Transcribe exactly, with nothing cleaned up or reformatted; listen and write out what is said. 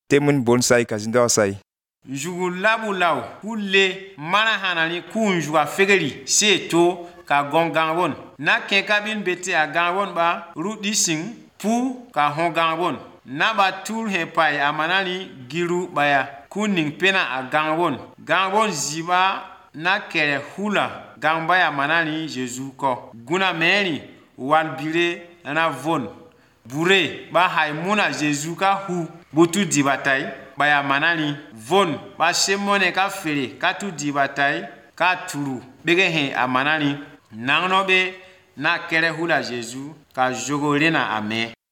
temun bonsai ka zinda sai. Jugu labu law hulle mana hanani kunjwa fegeri seto ka gongangbon na ke kabin bete a gangbon ba rudi sing pu ka hon gangbon na ba tur he pai amanani giru baya kuning pena a gangbon gangbon ziba na kere hula gambaya manani Jesu ko guna meni wan bire na von bure ba haimuna Jesu ka hu butu dibatai baya manani von ba semone ka fere ka tu dibatai ka turu bege he amanani nangno be na kere hula Jesu ka jogorena ame